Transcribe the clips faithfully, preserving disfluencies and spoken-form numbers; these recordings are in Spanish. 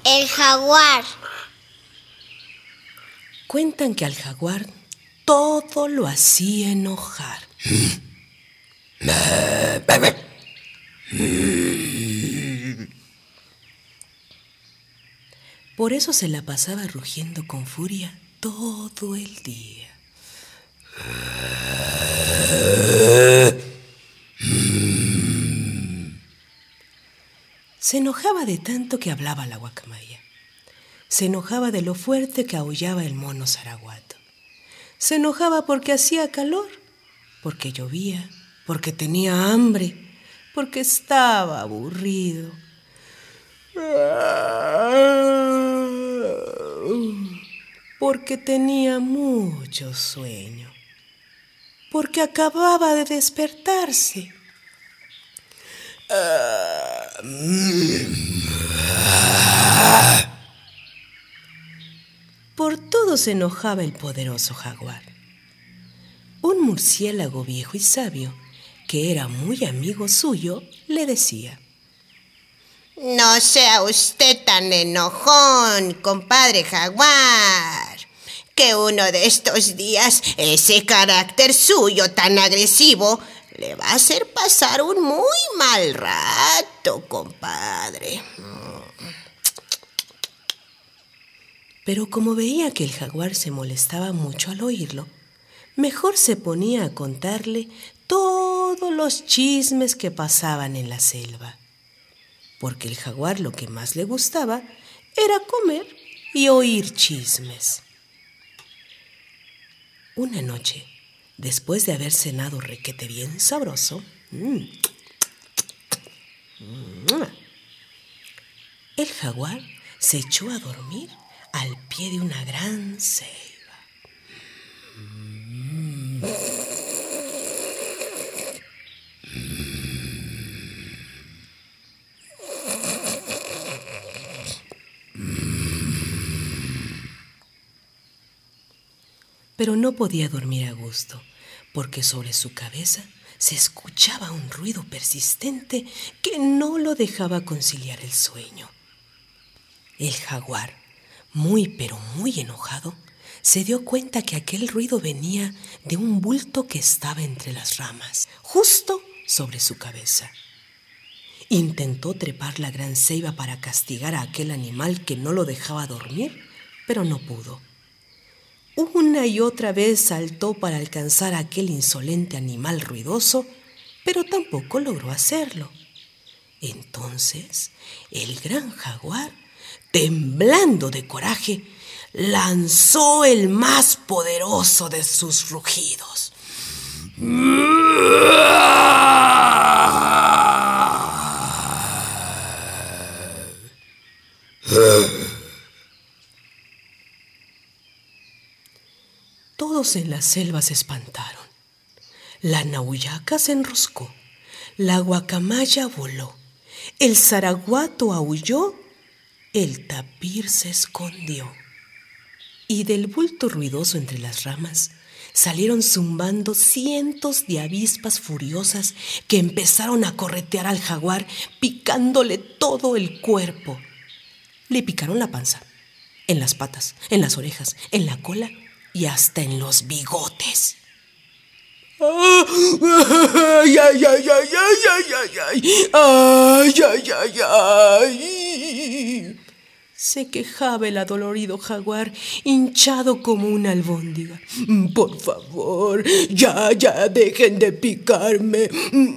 El jaguar. Cuentan que al jaguar todo lo hacía enojar. Por eso se la pasaba rugiendo con furia todo el día. Se enojaba de tanto que hablaba la guacamaya. Se enojaba de lo fuerte que aullaba el mono zaraguato. Se enojaba porque hacía calor, porque llovía, porque tenía hambre, porque estaba aburrido. Porque tenía mucho sueño. Porque acababa de despertarse. Por todo se enojaba el poderoso jaguar. Un murciélago viejo y sabio, que era muy amigo suyo, le decía: No sea usted tan enojón, compadre jaguar, que uno de estos días ese carácter suyo tan agresivo le va a hacer pasar un muy mal rato, compadre. Pero como veía que el jaguar se molestaba mucho al oírlo, mejor se ponía a contarle todos los chismes que pasaban en la selva. Porque el jaguar lo que más le gustaba era comer y oír chismes. Una noche, después de haber cenado requete bien sabroso, mmm, el jaguar se echó a dormir al pie de una gran ceiba. Pero no podía dormir a gusto, porque sobre su cabeza se escuchaba un ruido persistente que no lo dejaba conciliar el sueño. El jaguar, muy pero muy enojado, se dio cuenta que aquel ruido venía de un bulto que estaba entre las ramas, justo sobre su cabeza. Intentó trepar la gran ceiba para castigar a aquel animal que no lo dejaba dormir, pero no pudo. Una y otra vez saltó para alcanzar a aquel insolente animal ruidoso, pero tampoco logró hacerlo. Entonces, el gran jaguar, temblando de coraje, lanzó el más poderoso de sus rugidos. Todos en la selva se espantaron. La nahuyaca se enroscó, la guacamaya voló, el zaraguato aulló, el tapir se escondió. Y del bulto ruidoso entre las ramas salieron zumbando cientos de avispas furiosas que empezaron a corretear al jaguar, picándole todo el cuerpo. Le picaron la panza, en las patas, en las orejas, en la cola y hasta en los bigotes. ¡Ay, ay, ay, ay, ay, ay, ay! ¡Ay, ay, ay, ay! Se quejaba el adolorido jaguar, hinchado como una albóndiga. Por favor, ya, ya, dejen de picarme.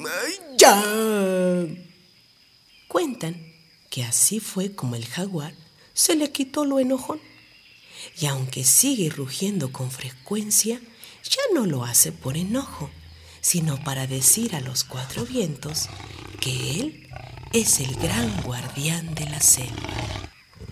¡Ya! Cuentan que así fue como el jaguar se le quitó lo enojón. Y aunque sigue rugiendo con frecuencia, ya no lo hace por enojo, sino para decir a los cuatro vientos que él es el gran guardián de la selva.